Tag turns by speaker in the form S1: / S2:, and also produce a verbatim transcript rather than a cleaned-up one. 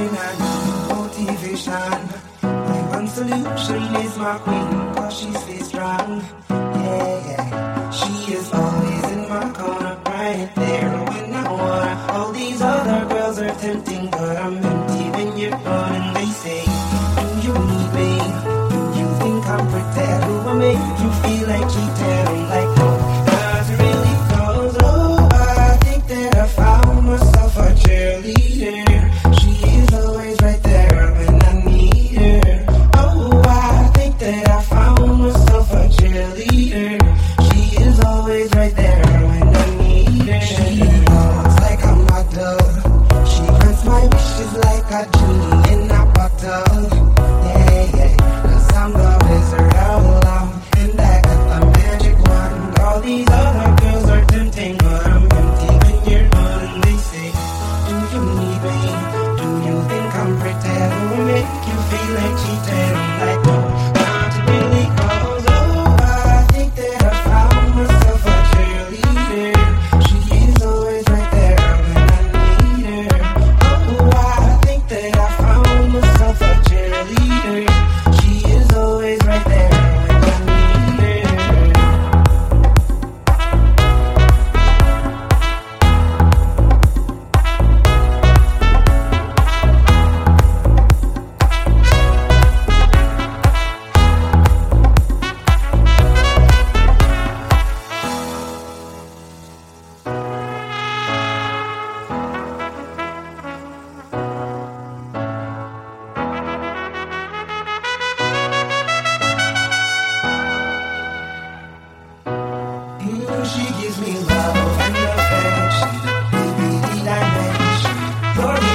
S1: when I need motivation. My one solution is my queen, cause she stays strong. Yeah, yeah. She is always in my corner, right there when I wanna. All these other girls are tempting, but I'm empty when you're gone. And they say, do you need me? Do you think I'm pretend? Do I make you feel like cheating? I'm like, no, not really, cause oh, I think that I found myself a cheerleader. She is always right there when I need her. Oh, I think that I found myself a cheerleader. She is always right there when I need her. She walks like a model. She grants my wishes like a genie in a bottle. Yeah, yeah, cause I'm the wizard of love, and I got the magic wand. All these other girls are tempting, but I'm empty when you're gone. And they say, do you need me? Do you think I'm pretend? Do I make you feel like cheating? I'm like, no, not really, cause oh, I think that I found myself a cheerleader. She is always right there when I need her. Oh, I think that I found myself a cheerleader. She is always right there when I need her. Mm, she gives me love and affection, baby, dimension. You're